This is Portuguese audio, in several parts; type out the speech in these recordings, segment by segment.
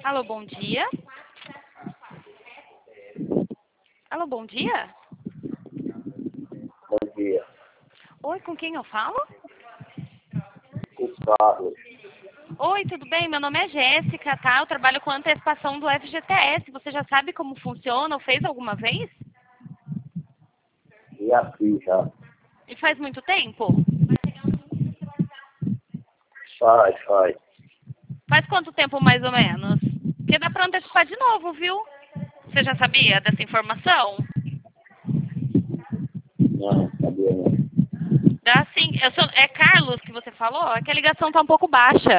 Alô, bom dia. Alô, bom dia. Bom dia. Oi, com quem eu falo? O Carlos. Oi, tudo bem? Meu nome é Jéssica, tá? Eu trabalho com antecipação do FGTS. Você já sabe como funciona ou fez alguma vez? E aqui já. E faz muito tempo? Faz. Faz quanto tempo mais ou menos? Porque dá pra antecipar de novo, viu? Você já sabia dessa informação? Não, sabia não. Dá sim. É Carlos que você falou? É que a ligação tá um pouco baixa.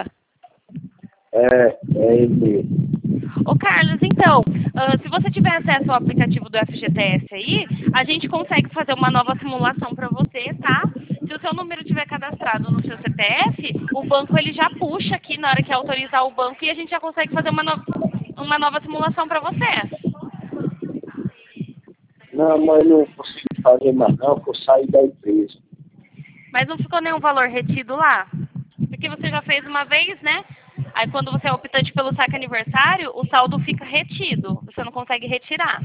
É ele mesmo. Ô Carlos, então, se você tiver acesso ao aplicativo do FGTS aí, a gente consegue fazer uma nova simulação para você, tá? Se o seu número estiver cadastrado no seu CPF, o banco ele já puxa aqui na hora que autorizar o banco e a gente já consegue fazer uma nova simulação para você. Não, mas não consigo fazer mais não, porque eu saí da empresa. Mas não ficou nenhum valor retido lá? Porque você já fez uma vez, né? Aí quando você é optante pelo saque aniversário, o saldo fica retido. Você não consegue retirar.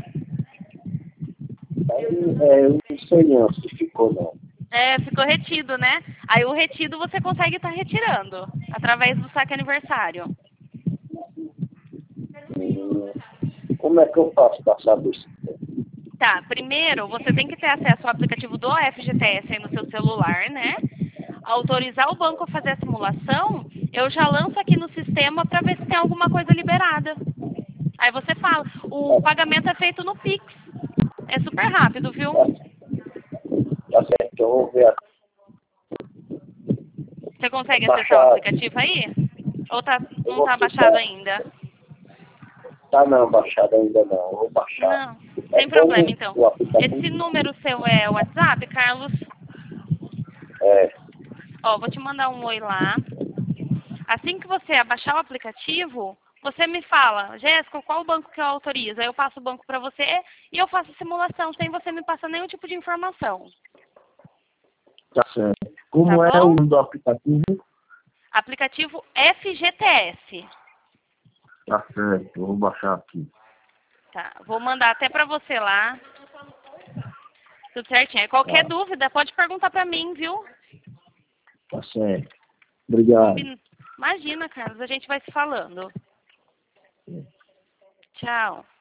Aí, eu não sei não se ficou não. É, ficou retido, né? Aí o retido você consegue estar retirando através do saque aniversário. Como é que eu faço para saber isso? Tá, primeiro você tem que ter acesso ao aplicativo do FGTS aí no seu celular, né? Autorizar o banco a fazer a simulação, eu já lanço aqui no sistema para ver se tem alguma coisa liberada. Aí você fala, o pagamento é feito no Pix. É super rápido, viu? Tá certo, eu vou ver aqui. Você consegue acessar o Baixar. aplicativo aí? Ou Eu não vou tá ficar. baixado ainda? Tá não, baixado ainda não. Eu vou baixar. Não, É sem problema como então. o aplicativo? Esse número seu é o WhatsApp, Carlos? É. Ó, vou te mandar um oi lá. Assim que você abaixar o aplicativo, você me fala, Jéssica, qual banco que eu autorizo? Aí eu passo o banco para você e eu faço a simulação sem você me passar nenhum tipo de informação. Tá certo. Tá Como é o bom? nome do aplicativo? Aplicativo FGTS. Tá certo, eu vou baixar aqui. Tá, vou mandar até para você lá. Tudo certinho. Aí qualquer Tá, dúvida, pode perguntar para mim, viu? tá certo. Obrigado. Imagina, Carlos, a gente vai se falando. Tchau.